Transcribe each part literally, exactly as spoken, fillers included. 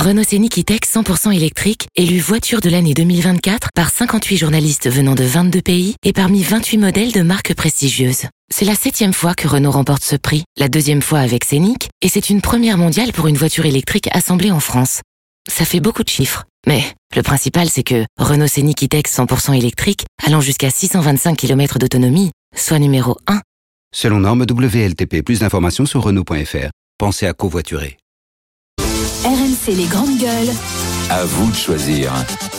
Renault Scénic E-Tech cent pour cent électrique, élu voiture de l'année deux mille vingt-quatre par cinquante-huit journalistes venant de vingt-deux pays et parmi vingt-huit modèles de marques prestigieuses. C'est la septième fois que Renault remporte ce prix, la deuxième fois avec Scénic, et c'est une première mondiale pour une voiture électrique assemblée en France. Ça fait beaucoup de chiffres, mais le principal c'est que Renault Scénic E-Tech cent pour cent électrique, allant jusqu'à six cent vingt-cinq kilomètres d'autonomie, soit numéro un. Selon norme W L T P, plus d'informations sur Renault point F R. Pensez à covoiturer. R M C les grandes gueules. À vous de choisir.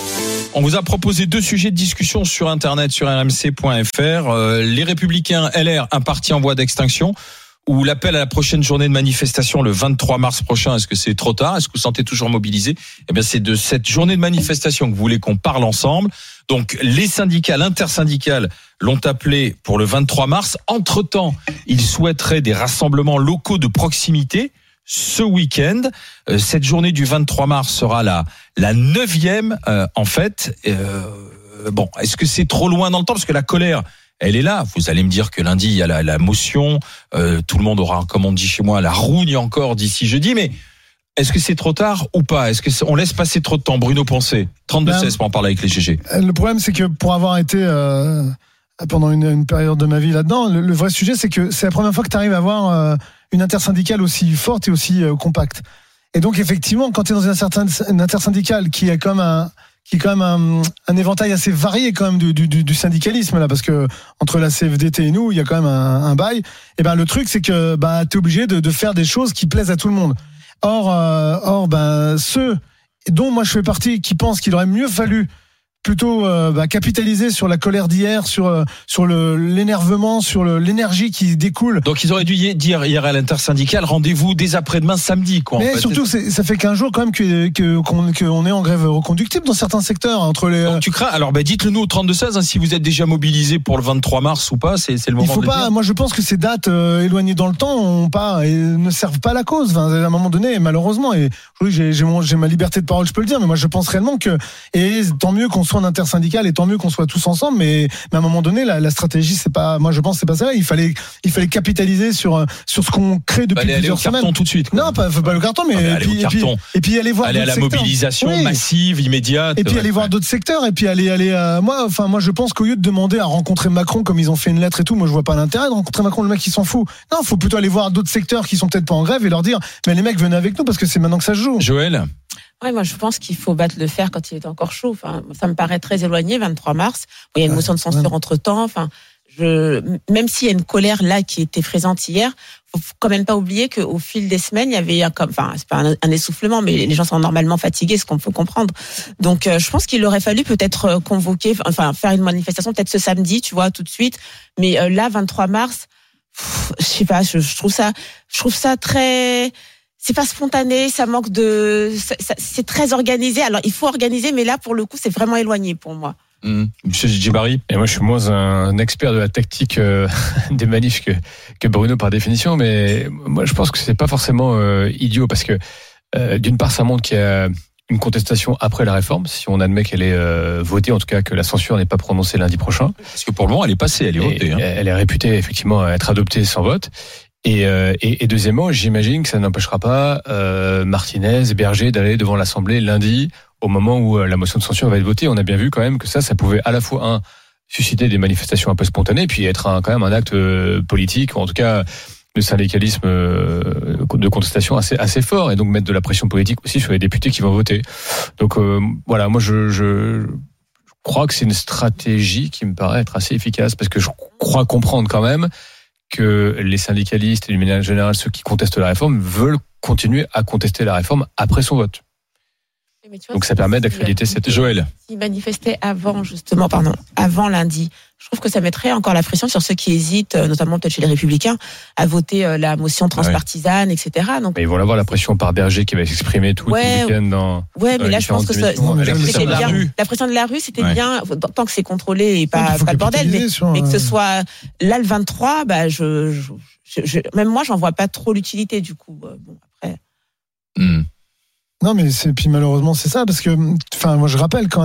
On vous a proposé deux sujets de discussion sur Internet, sur R M C point F R. Euh, les Républicains L R, un parti en voie d'extinction, ou l'appel à la prochaine journée de manifestation le vingt-trois mars prochain. Est-ce que c'est trop tard? Est-ce que vous vous sentez toujours mobilisé? Eh bien, c'est de cette journée de manifestation que vous voulez qu'on parle ensemble. Donc, les syndicats, l'intersyndicale l'ont appelé pour le vingt-trois mars. Entre-temps, ils souhaiteraient des rassemblements locaux de proximité ce week-end. Euh, cette journée du vingt-trois mars sera la, la neuvième, euh, en fait. Euh, bon, est-ce que c'est trop loin dans le temps? Parce que la colère, elle est là. Vous allez me dire que lundi, il y a la, la motion. Euh, tout le monde aura, comme on dit chez moi, la rougne encore d'ici jeudi. Mais est-ce que c'est trop tard ou pas? Est-ce qu'on laisse passer trop de temps? Bruno Poncet, trente-deux seize pour en parler avec les G G. Le problème, c'est que pour avoir été euh, pendant une, une période de ma vie là-dedans, le, le vrai sujet, c'est que c'est la première fois que tu arrives à avoir euh, une intersyndicale aussi forte et aussi euh, compacte. Et donc, effectivement, quand tu es dans une, certaine, une intersyndicale qui est comme un... qui est quand même un, un éventail assez varié quand même du, du, du syndicalisme là, parce que entre la C F D T et nous, il y a quand même un, un bail. Et ben le truc, c'est que bah t'es obligé de, de faire des choses qui plaisent à tout le monde. Or, euh, or ben ceux dont moi je fais partie, qui pensent qu'il aurait mieux fallu plutôt euh, bah, capitaliser sur la colère d'hier, sur euh, sur le l'énervement, sur le, l'énergie qui découle. Donc ils auraient dû dire hier à l'intersyndicale, rendez-vous dès après-demain samedi, quoi. Mais en fait. surtout, c'est, ça fait quinze jours quand même que, que qu'on, qu'on est en grève reconductible dans certains secteurs entre les. Donc tu crains. Alors bah dites-le nous au trente-deux seize hein, si vous êtes déjà mobilisé pour le vingt-trois mars ou pas. C'est, c'est le moment. Il faut de pas. le dire. Moi, je pense que ces dates euh, éloignées dans le temps ont pas et ne servent pas la cause. Enfin, à un moment donné, malheureusement, et oui, j'ai, j'ai, mon, j'ai ma liberté de parole, je peux le dire, mais moi, je pense réellement que et tant mieux qu'on soit en intersyndicale. Et tant mieux qu'on soit tous ensemble, mais, mais à un moment donné, la, la stratégie, c'est pas, moi je pense, que c'est pas ça. Il fallait, il fallait capitaliser sur sur ce qu'on crée depuis bah, plusieurs aller au semaines. Carton tout de suite. Quoi. Non, pas, pas le carton, mais, non, mais et, aller puis, au carton. Et, puis, et puis aller voir aller d'autres à la secteurs. mobilisation oui. massive, immédiate. Et puis ouais, aller ouais. voir d'autres secteurs. Et puis aller, aller. Euh, moi, enfin, moi, je pense qu'au lieu de demander à rencontrer Macron comme ils ont fait une lettre et tout, moi, je vois pas l'intérêt de rencontrer Macron. Le mec, il s'en fout. Non, il faut plutôt aller voir d'autres secteurs qui sont peut-être pas en grève et leur dire, mais les mecs, venez avec nous parce que c'est maintenant que ça se joue. Joël. Ouais, moi, je pense qu'il faut battre le fer quand il est encore chaud. Enfin, ça me paraît très éloigné, vingt-trois mars. Il y a une motion de censure ouais. entre temps. Enfin, je, même s'il y a une colère là qui était présente hier, faut quand même pas oublier qu'au fil des semaines, il y avait un, comme, enfin, c'est pas un, un essoufflement, mais les gens sont normalement fatigués, ce qu'on peut comprendre. Donc, euh, je pense qu'il aurait fallu peut-être convoquer, enfin, faire une manifestation peut-être ce samedi, tu vois, tout de suite. Mais euh, là, vingt-trois mars, pff, je sais pas, je, je trouve ça, je trouve ça très. C'est pas spontané, ça manque de, ça, ça, c'est très organisé. Alors il faut organiser, mais là pour le coup c'est vraiment éloigné pour moi. Mmh. Monsieur Djibari. Et moi je suis moins un expert de la tactique euh, des manifs que que Bruno par définition, mais moi je pense que c'est pas forcément euh, idiot parce que euh, d'une part ça montre qu'il y a une contestation après la réforme, si on admet qu'elle est euh, votée, en tout cas que la censure n'est pas prononcée lundi prochain. Parce que pour le moment elle est passée, elle est votée. Hein. Elle est réputée effectivement être adoptée sans vote. Et, euh, et, et deuxièmement, j'imagine que ça n'empêchera pas euh, Martinez et Berger d'aller devant l'Assemblée lundi au moment où euh, la motion de censure va être votée. On a bien vu quand même que ça, ça pouvait à la fois un susciter des manifestations un peu spontanées, puis être un, quand même un acte euh, politique, ou en tout cas le syndicalisme euh, de contestation assez assez fort, et donc mettre de la pression politique aussi sur les députés qui vont voter. Donc euh, voilà, moi je, je crois que c'est une stratégie qui me paraît être assez efficace, parce que je crois comprendre quand même que les syndicalistes et d'une manière générale ceux qui contestent la réforme veulent continuer à contester la réforme après son vote. Mais tu vois, donc ça permet d'accréditer cette Joël. S'ils manifestaient avant justement, pardon, avant lundi, je trouve que ça mettrait encore la pression sur ceux qui hésitent, notamment peut-être chez les Républicains, à voter la motion transpartisane, ouais. et cetera. Donc mais ils vont avoir la pression par Berger qui va s'exprimer tout ouais, le week-end dans. Ouais, mais là je pense que ça, non, c'était pression bien. de la, la pression de la rue, c'était ouais. bien tant que c'est contrôlé et pas, pas le bordel, mais, sur, mais que ce soit là le vingt-trois, bah je, je, je, je même moi j'en vois pas trop l'utilité du coup. Bon après. Mm. Non, mais c'est puis malheureusement c'est ça parce que enfin moi je rappelle quand même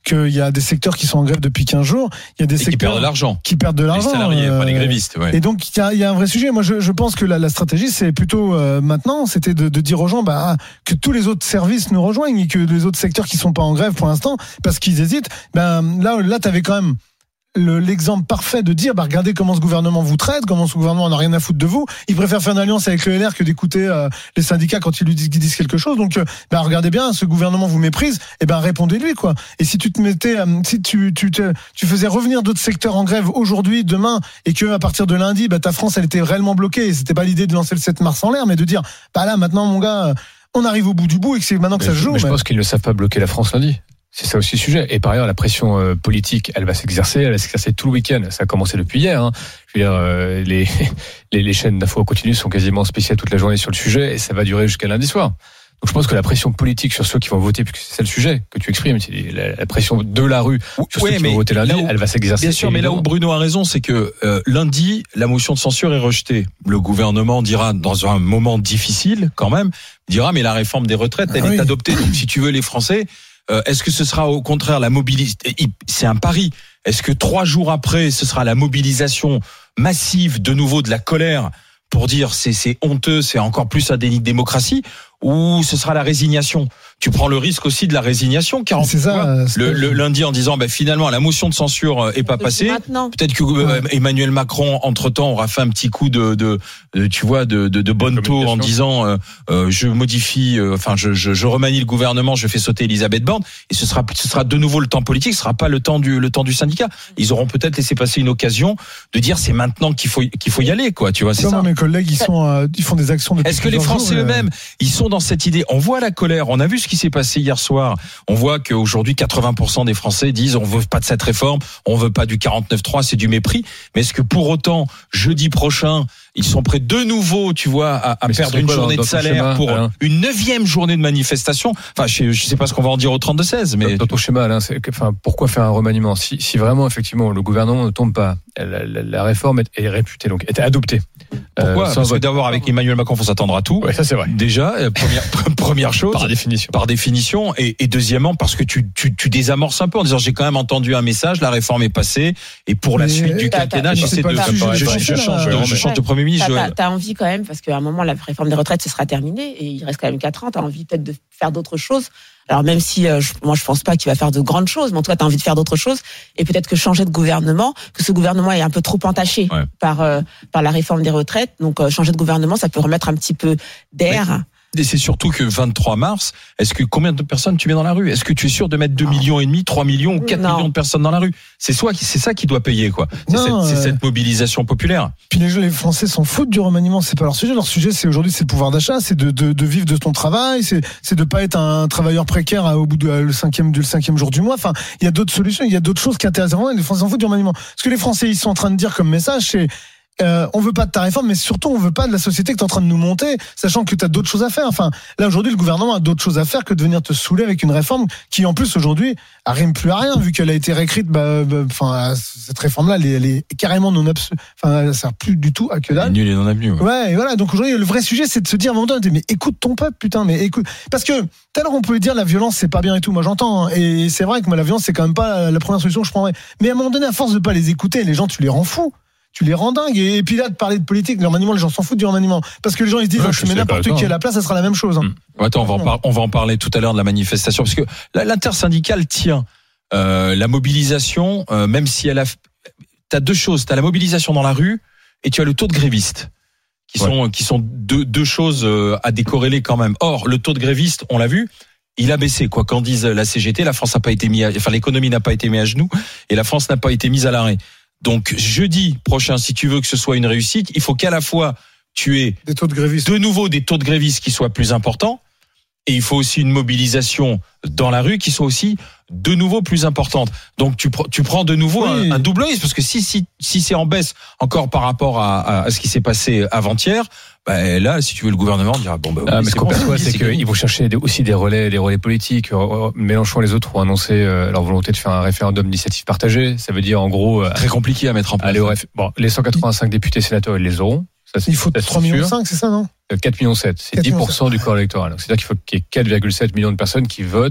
qu'il y a des secteurs qui sont en grève depuis quinze jours. Il y a des Et secteurs qui perdent de l'argent. Qui perdent de l'argent. Les salariés, euh, pas les grévistes. Ouais. Et donc il y a, il y a un vrai sujet. Moi, je, je pense que la, la stratégie, c'est plutôt euh, maintenant, c'était de, de dire aux gens bah, que tous les autres services nous rejoignent et que les autres secteurs qui sont pas en grève pour l'instant, parce qu'ils hésitent. Ben là, là, t'avais quand même Le, l'exemple parfait de dire bah regardez comment ce gouvernement vous traite, comment ce gouvernement n'a rien à foutre de vous. Il préfère faire une alliance avec le L R que d'écouter euh, les syndicats quand ils lui disent, qu'ils disent quelque chose. Donc euh, bah regardez bien, ce gouvernement vous méprise, et ben répondez-lui quoi. Et si tu te mettais, euh, si tu tu te, tu faisais revenir d'autres secteurs en grève aujourd'hui, demain, et que à partir de lundi, bah ta France elle était réellement bloquée. Et c'était pas l'idée de lancer le sept mars en l'air, mais de dire bah là maintenant mon gars, on arrive au bout du bout et que c'est maintenant que mais ça se joue. Mais je mais... pense qu'ils ne savent pas bloquer la France lundi. C'est ça aussi le sujet. Et par ailleurs, la pression euh, politique, elle va s'exercer, elle va s'exercer tout le week-end. Ça a commencé depuis hier. Hein. Je veux dire, euh, les, les, les chaînes d'infos continues sont quasiment spéciales toute la journée sur le sujet et ça va durer jusqu'à lundi soir. Donc je pense que la pression politique sur ceux qui vont voter, puisque c'est ça le sujet que tu exprimes, c'est la, la pression de la rue sur ouais, ceux qui vont voter lundi, où, elle va s'exercer. Bien sûr, évidemment. mais là où Bruno a raison, c'est que euh, lundi, la motion de censure est rejetée. Le gouvernement dira, dans un moment difficile quand même, dira mais la réforme des retraites, elle ah est oui. adoptée. Donc si tu veux les Français... Euh, est-ce que ce sera au contraire la mobilisation ? C'est un pari. Est-ce que trois jours après, ce sera la mobilisation massive de nouveau de la colère pour dire c'est, c'est honteux, c'est encore plus un déni de démocratie, ou ce sera la résignation ? Tu prends le risque aussi de la résignation, car C'est ça, c'est le, pas- le lundi en disant ben finalement la motion de censure est pas passée. Maintenant. Peut-être que euh, Emmanuel Macron entre temps aura fait un petit coup de, de, de tu vois de, de, de bonne taux en disant euh, euh, je modifie, euh, enfin je, je, je remanie le gouvernement, je fais sauter Elisabeth Borne et ce sera ce sera de nouveau le temps politique, ce sera pas le temps du le temps du syndicat. Ils auront peut-être laissé passer une occasion de dire c'est maintenant qu'il faut qu'il faut y aller quoi. Tu vois c'est Comme ça. mes collègues, ils sont, euh, ils font des actions. depuis Est-ce que les plusieurs Français jours, eux-mêmes, ils sont dans cette idée ? On voit la colère, on a vu ce qui s'est passé hier soir. On voit qu'aujourd'hui, quatre-vingts pour cent des Français disent on veut pas de cette réforme, on veut pas du quarante-neuf trois, c'est du mépris. Mais est-ce que pour autant, jeudi prochain, ils sont prêts de nouveau, tu vois, à, à Mais ce perdre serait une quoi journée dans- de dans ton salaire schéma, pour Alain une neuvième journée de manifestation ? Enfin, je, je sais pas ce qu'on va en dire au trente-deux seize, mais Dans ton schéma, Alain, c'est que, enfin, pourquoi faire un remaniement ? Si, si vraiment, effectivement, le gouvernement ne tombe pas, la, la, la réforme est, est réputée, donc est adoptée. pourquoi ? Euh, sans Parce que vote. d'abord, avec Emmanuel Macron, faut s'attendre à tout. Ouais, ça c'est vrai. Déjà, euh, première, première chose. Par définition. Par définition, et, et deuxièmement parce que tu, tu, tu désamorces un peu en disant j'ai quand même entendu un message, la réforme est passée et pour la Mais suite du t'as- quinquennat t'as- j'essaie c'est pas de le sujet je, des je, je Français, change, là. de, je change de Premier ministre. T'as, Joël. t'as, t'as envie quand même, parce qu'à un moment, la réforme des retraites, ce sera terminé, et il reste quand même quatre ans, t'as envie peut-être de faire d'autres choses. Alors même si, euh, je, moi je pense pas qu'il va faire de grandes choses, mais en tout cas t'as envie de faire d'autres choses, et peut-être que changer de gouvernement, que ce gouvernement est un peu trop entaché Ouais. par euh, par la réforme des retraites, donc euh, changer de gouvernement, ça peut remettre un petit peu d'air. Et c'est surtout que vingt-trois mars, est-ce que combien de personnes tu mets dans la rue ? Est-ce que tu es sûr de mettre deux millions et demi, trois millions ou quatre Non. millions de personnes dans la rue ? C'est soit c'est ça qui doit payer quoi. C'est, Non, cette, c'est euh, cette mobilisation populaire. Puis les, les Français s'en foutent du remaniement, c'est pas leur sujet. Leur sujet, c'est aujourd'hui, c'est le pouvoir d'achat, c'est de, de, de vivre de ton travail, c'est, c'est de pas être un travailleur précaire à- au bout de à, le cinquième, du le cinquième jour du mois. Enfin, il y a d'autres solutions, il y a d'autres choses qui intéressent vraiment. Les Français s'en foutent du remaniement. Ce que les Français ils sont en train de dire comme message, c'est euh, on veut pas de ta réforme, mais surtout on veut pas de la société que tu es en train de nous monter, sachant que tu as d'autres choses à faire. Enfin, là aujourd'hui, le gouvernement a d'autres choses à faire que de venir te saouler avec une réforme qui, en plus aujourd'hui, arrive plus à rien vu qu'elle a été réécrite. Bah, bah, enfin, cette réforme-là, elle est, elle est carrément non absurde. Enfin, elle sert plus du tout à que dalle. Nul et non avenu. Ouais. Ouais, et voilà. Donc aujourd'hui, le vrai sujet, c'est de se dire à un moment donné, mais écoute ton peuple, putain, mais écoute. Parce que tout à l'heure, on pouvait dire la violence, c'est pas bien et tout. Moi, j'entends. Hein, et c'est vrai que moi, la violence, c'est quand même pas la première solution que je prendrais. Mais à un moment donné, à force de pas les écouter, les gens, tu les rends fous. Tu les rends dingues. Et, et puis là, de parler de politique, le remaniement, les gens s'en foutent du remaniement. Parce que les gens, ils se disent, Ouais, oh, je tu mets suis d'accord n'importe avec qui toi, à la place, ça sera la même chose. Hein. Mmh. Attends, on va, en par- on va en parler tout à l'heure de la manifestation, parce que là, l'intersyndicale tient euh, la mobilisation, euh, même si elle a... T'as deux choses, t'as la mobilisation dans la rue et tu as le taux de grévistes, qui sont, qui sont deux, deux choses euh, à décorréler quand même. Or, le taux de grévistes, on l'a vu, il a baissé. Quoi qu'en dise la C G T, la France n'a pas été mise, à... enfin l'économie n'a pas été mise à genoux et la France n'a pas été mise à l'arrêt. Donc jeudi prochain, si tu veux que ce soit une réussite, il faut qu'à la fois tu aies Des taux de grévistes. de nouveau des taux de grévistes qui soient plus importants, et il faut aussi une mobilisation dans la rue qui soit aussi de nouveau plus importante. Donc tu, pr- tu prends de nouveau Oui. un, un double risque, parce que si, si, si c'est en baisse encore par rapport à, à ce qui s'est passé avant-hier, bah là, si tu veux, le gouvernement dira bon bah oui, Ah, mais c'est ce qu'on bon, perçoit, c'est c'est gagné. qu'ils vont chercher des- aussi des relais, des relais politiques. Euh, Mélenchon et les autres ont annoncé euh, leur volonté de faire un référendum d'initiative partagée. Ça veut dire en gros, euh, Très compliqué à mettre en place. aller au réf- bon, les cent quatre-vingt-cinq députés sénateurs, ils les auront. Ça, c'est- Il faut ça, c'est trois millions sûr. cinq, c'est ça, non? Euh, quatre millions sept, c'est quatre dix millions pour cent du corps électoral. Donc, c'est-à-dire qu'il faut qu'il y ait quatre virgule sept millions de personnes qui votent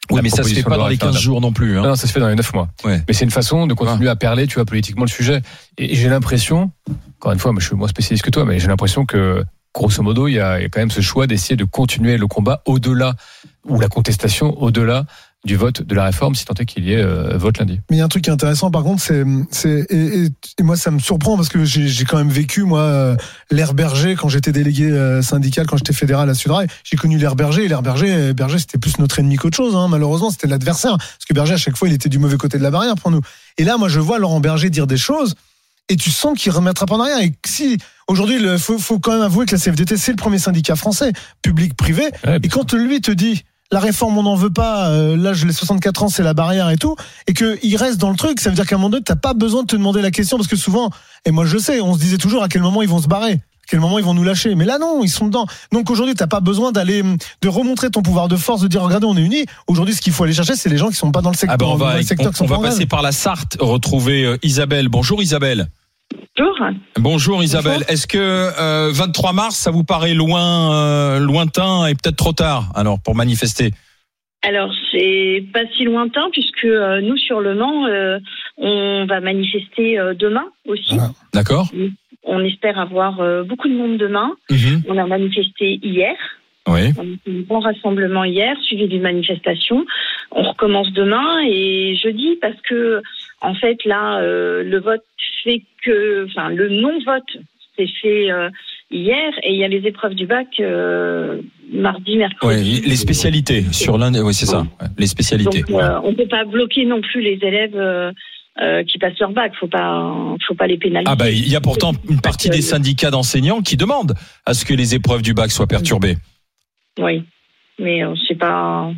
Oui, mais ça se fait pas dans les quinze jours non plus. Hein. Non, ça se fait dans les neuf mois. Ouais. Mais c'est une façon de continuer ouais. à perler, tu vois, politiquement le sujet. Et j'ai l'impression, encore une fois, moi, je suis moins spécialiste que toi, mais j'ai l'impression que, grosso modo, il y a quand même ce choix d'essayer de continuer le combat au-delà, ou la contestation au-delà du vote de la réforme, si tant est qu'il y ait euh, vote lundi. Mais il y a un truc qui est intéressant, par contre, c'est, c'est et, et, et moi ça me surprend parce que j'ai, j'ai quand même vécu moi euh, l'ère Berger quand j'étais délégué euh, syndical, quand j'étais fédéral à Sudrail, j'ai connu l'ère Berger et l'ère Berger, Berger c'était plus notre ennemi qu'autre chose. Hein, malheureusement, c'était l'adversaire parce que Berger à chaque fois il était du mauvais côté de la barrière pour nous. Et là, moi je vois Laurent Berger dire des choses et tu sens qu'il remettra pas en arrière. Et si aujourd'hui, il faut, faut quand même avouer que la C F D T c'est le premier syndicat français, public-privé, ouais, et quand lui te dit la réforme, on n'en veut pas, euh, l'âge, les soixante-quatre ans, c'est la barrière et tout, et qu'il reste dans le truc, ça veut dire qu'à un moment donné, t'as pas besoin de te demander la question, parce que souvent, et moi je sais, on se disait toujours à quel moment ils vont se barrer, à quel moment ils vont nous lâcher, mais là non, ils sont dedans. Donc aujourd'hui, t'as pas besoin d'aller, de remontrer ton pouvoir de force, de dire, regardez, on est unis. Aujourd'hui, ce qu'il faut aller chercher, c'est les gens qui sont pas dans le secteur. Ah ben on va, dans le secteur on, on va passer par la Sarthe, retrouver euh, Isabelle. Bonjour Isabelle. Bonjour. Bonjour Isabelle. Bonjour. Est-ce que euh, vingt-trois mars, ça vous paraît loin, euh, lointain et peut-être trop tard, alors, pour manifester? Alors, c'est pas si lointain puisque euh, nous, sur Le Mans, euh, on va manifester euh, demain aussi. Ah, d'accord. On espère avoir euh, beaucoup de monde demain. Mm-hmm. On a manifesté hier. Oui. On a fait un bon rassemblement hier, suivi d'une manifestation. On recommence demain et jeudi parce que, en fait, là, euh, le vote fait que, enfin, le non-vote s'est fait euh, hier et il y a les épreuves du bac euh, mardi, mercredi. Oui, les spécialités sur l'un, oui, c'est ça, ouais, les spécialités. Donc, euh, on ne peut pas bloquer non plus les élèves euh, euh, qui passent leur bac. Faut pas, faut pas les pénaliser. Ah bah, il y a pourtant une partie des syndicats d'enseignants qui demandent à ce que les épreuves du bac soient perturbées. Oui, mais euh, c'est pas.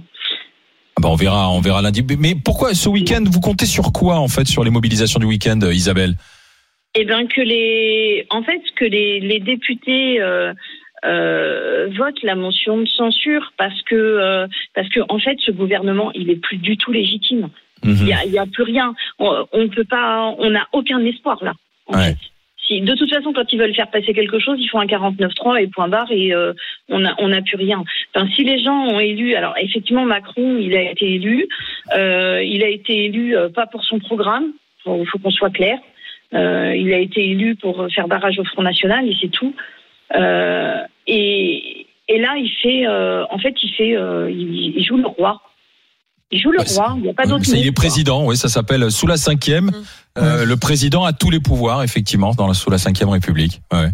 Ah bah, on verra, on verra lundi. Mais pourquoi ce week-end, vous comptez sur quoi en fait sur les mobilisations du week-end, Isabelle? Eh bien que les, en fait, que les, les députés euh, euh, votent la motion de censure parce que euh, parce que en fait ce gouvernement il est plus du tout légitime. Il mmh. y a, il y a plus rien. On, on peut pas, on n'a aucun espoir là. En ouais. fait. Si, de toute façon, quand ils veulent faire passer quelque chose, ils font un quarante-neuf trois et point barre et euh, on a on n'a plus rien. Enfin, si les gens ont élu, alors effectivement Macron, il a été élu, euh, il a été élu euh, pas pour son programme. Il faut qu'on soit clair. Euh, il a été élu pour faire barrage au Front National et c'est tout. Euh, et, et là, il fait, euh, en fait, il fait, euh, il, il joue le roi. Il joue le ouais, roi. Il n'y a pas d'autre. Il est président. Oui, ça s'appelle sous la cinquième. Mmh. Euh, le président a tous les pouvoirs, effectivement, dans la, sous la cinquième République. Ouais.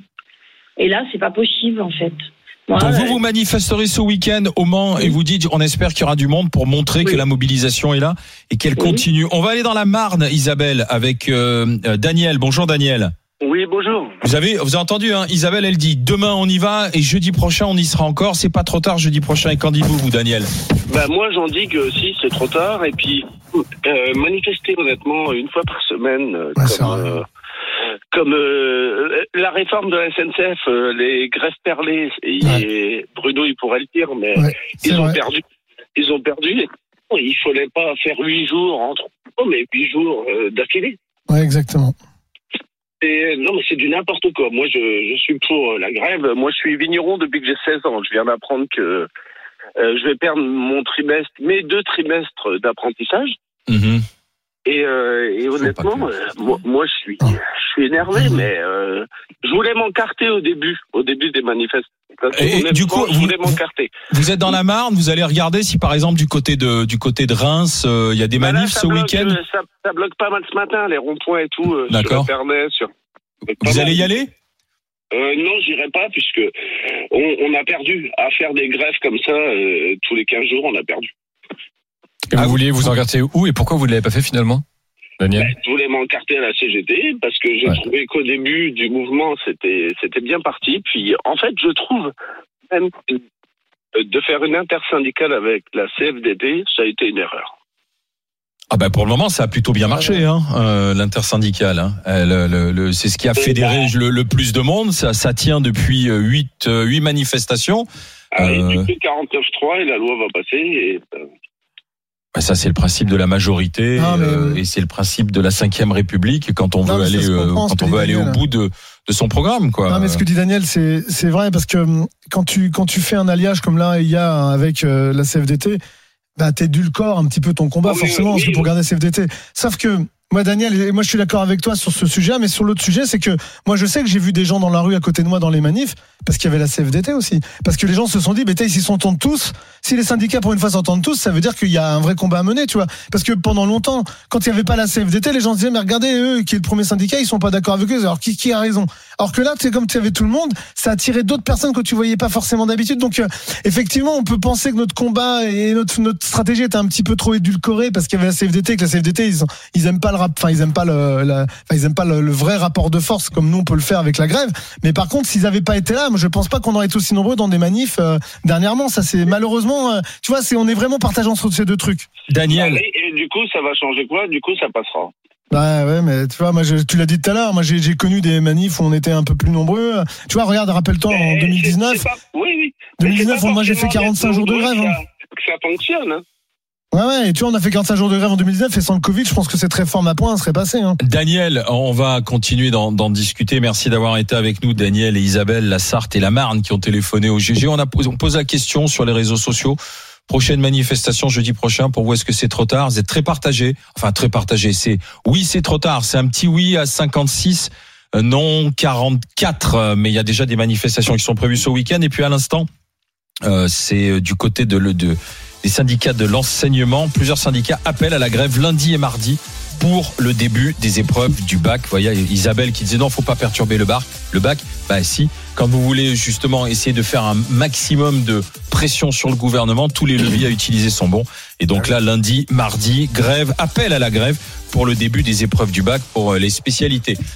Et là, c'est pas possible, en fait. Ouais, Donc vous, vous manifesterez ce week-end au Mans oui. et vous dites, on espère qu'il y aura du monde pour montrer oui. que la mobilisation est là et qu'elle oui. continue. On va aller dans la Marne, Isabelle, avec euh, Daniel. Bonjour Daniel. Oui, bonjour. Vous avez, vous avez entendu, hein, Isabelle, elle dit, demain on y va et jeudi prochain on y sera encore. C'est pas trop tard jeudi prochain. Et qu'en dites-vous, vous, Daniel? Bah moi, j'en dis que si, c'est trop tard. Et puis, euh, manifester honnêtement une fois par semaine, euh, ouais, comme... Euh, Comme euh, la réforme de la S N C F, euh, les grèves perlées, et, ouais. et Bruno il pourrait le dire, mais ouais, ils ont vrai. perdu. Ils ont perdu. Il fallait pas faire huit jours entre, oh, mais huit jours euh, d'affilée. Ouais, exactement. Et, non, mais c'est du n'importe quoi. Moi, je, je suis pour la grève. Moi, je suis vigneron depuis que j'ai seize ans. Je viens d'apprendre que euh, je vais perdre mon trimestre, mes deux trimestres d'apprentissage. Mm-hmm. Et, euh, et honnêtement, euh, moi, moi je suis, je suis énervé, mais euh, je voulais m'encarter au début, au début des manifestations. Et, et du coup, je voulais m'encarter. Vous êtes dans la Marne, vous allez regarder si par exemple du côté de du côté de Reims, il euh, y a des bah manifs là, ce bloque, week-end. Euh, ça, ça bloque pas mal ce matin, les ronds-points et tout, euh, sur Internet. Sur... Vous allez y aller? Euh, non, j'irai pas puisque on, on a perdu à faire des grèves comme ça euh, tous les quinze jours, on a perdu. Et vous ah, vouliez vous encarter où et pourquoi vous ne l'avez pas fait finalement, Daniel? Ben, je voulais m'encarter à la C G T parce que j'ai ouais. trouvé qu'au début du mouvement c'était c'était bien parti. Puis en fait je trouve même de faire une intersyndicale avec la C F D T, ça a été une erreur. Ah ben pour le moment ça a plutôt bien marché hein, euh, l'intersyndicale. Hein. Le, le, le, c'est ce qui a fédéré le, le plus de monde. Ça, ça tient depuis huit huit manifestations. Ah, euh... Et depuis quarante-neuf trois et la loi va passer. Et... Ça, c'est le principe de la majorité non, mais... euh, et c'est le principe de la cinquième République quand on non, veut aller, euh, quand on veut aller Daniel. au bout de, de son programme, quoi. Non, mais ce que dit Daniel, c'est, c'est vrai parce que quand tu, quand tu fais un alliage comme là, il y a avec euh, la C F D T, bah, t'édulcores un petit peu ton combat, oui, forcément, oui, parce que pour oui. garder C F D T. Sauf que, moi, Daniel, et moi, je suis d'accord avec toi sur ce sujet, mais sur l'autre sujet, c'est que moi, je sais que j'ai vu des gens dans la rue à côté de moi dans les manifs, parce qu'il y avait la C F D T aussi. Parce que les gens se sont dit, bah, ils s'y s'entendent tous. Si les syndicats, pour une fois, s'entendent tous, ça veut dire qu'il y a un vrai combat à mener, tu vois. Parce que pendant longtemps, quand il n'y avait pas la C F D T, les gens se disaient, mais regardez, eux, qui est le premier syndicat, ils sont pas d'accord avec eux. Alors, qui, qui a raison? Alors que là, c'est comme tu avais tout le monde, ça a attiré d'autres personnes que tu voyais pas forcément d'habitude. Donc, euh, effectivement, on peut penser que notre combat et notre, notre stratégie était un petit peu trop édulcorée parce qu'il y avait la C F D T, que la C F D T, ils, ils aiment pas le rap, enfin, ils aiment pas le, la, enfin, ils aiment pas le, le vrai rapport de force comme nous on peut le faire avec la grève. Mais par contre, s'ils avaient pas été là, moi, je pense pas qu'on aurait été aussi nombreux dans des manifs euh, dernièrement. Ça, c'est malheureusement, euh, tu vois, c'est on est vraiment partageant entre ces deux trucs. Daniel. Et, et du coup, ça va changer quoi? Du coup, ça passera. Bah ouais, mais tu vois, moi, je, tu l'as dit tout à l'heure, moi, j'ai, j'ai connu des manifs où on était un peu plus nombreux. Tu vois, regarde, rappelle-toi, en deux mille dix-neuf. C'est, c'est pas, oui, oui. deux mille dix-neuf, moi, j'ai fait quarante-cinq jours de grève. Que, hein. ça, que ça fonctionne. Hein. Ouais, ouais, et tu vois, on a fait quarante-cinq jours de grève en deux mille dix-neuf, et sans le Covid, je pense que cette réforme à point serait passée. Hein. Daniel, on va continuer d'en, d'en discuter. Merci d'avoir été avec nous, Daniel et Isabelle, la Sarthe et la Marne qui ont téléphoné au G G. On a posé, on pose la question sur les réseaux sociaux. Prochaine manifestation jeudi prochain. Pour vous, est-ce que c'est trop tard? Vous êtes très partagés. Enfin, très partagés. C'est oui, c'est trop tard. C'est un petit oui à cinquante-six, non quarante-quatre. Mais il y a déjà des manifestations qui sont prévues ce week-end. Et puis à l'instant, euh, c'est du côté de, de des syndicats de l'enseignement. Plusieurs syndicats appellent à la grève lundi et mardi pour le début des épreuves du bac. Vous voyez, Isabelle qui disait non, faut pas perturber le bac. Le bac, bah si. Quand vous voulez justement essayer de faire un maximum de pression sur le gouvernement, tous les leviers à utiliser sont bons. Et donc là, lundi, mardi, grève, appel à la grève pour le début des épreuves du bac pour les spécialités.